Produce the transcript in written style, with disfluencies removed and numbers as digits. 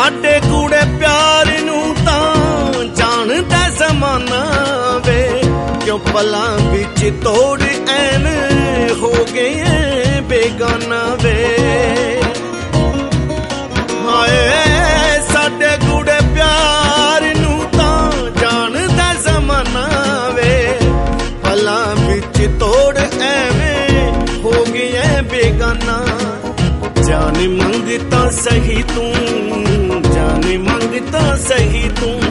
साडे कूड़े प्यार नू तां जानदा ज़माना वे, क्यों पलां विच तोड़ ऐन हो गए बेगाना वे। हाय साडे कूड़े प्यार नू तां जानदा ज़माना वे, पलां विच तोड़ ऐवें हो गए बेगाना। जान मंगता सही तू, जान मंगता सही तू,